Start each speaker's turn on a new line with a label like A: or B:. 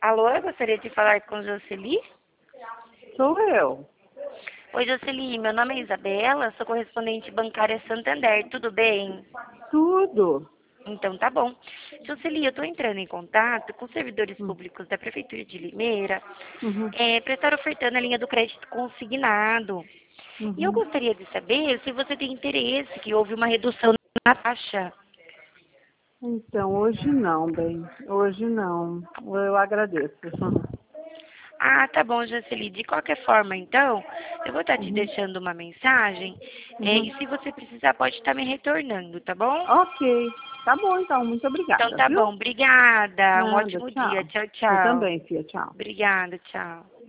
A: Alô, eu gostaria de falar com Jocely.
B: Sou eu.
A: Oi, Jocely, meu nome é Isabela, sou correspondente bancária Santander, tudo bem?
B: Tudo.
A: Então tá bom. Jocely, eu estou entrando em contato com os servidores
B: Hum,
A: públicos da Prefeitura de Limeira
B: Uhum,
A: para estar ofertando a linha do crédito consignado. E eu
B: uhum.
A: gostaria de saber se você tem interesse, que houve uma redução na taxa.
B: Então, hoje não, bem. Hoje não. Eu agradeço.
A: Ah, tá bom, Jocely. De qualquer forma, então, eu vou estar te
B: Uhum,
A: deixando uma mensagem e
B: uhum.
A: se você precisar, pode estar me retornando, tá bom?
B: Ok. Tá bom, então. Muito
A: Então
B: obrigada,
A: tá
B: viu?
A: bom, obrigada. Um
B: Nada.
A: ótimo dia.
B: Tchau.
A: Tchau,
B: Você
A: tchau.
B: também, filha. Tchau.
A: Obrigada, tchau.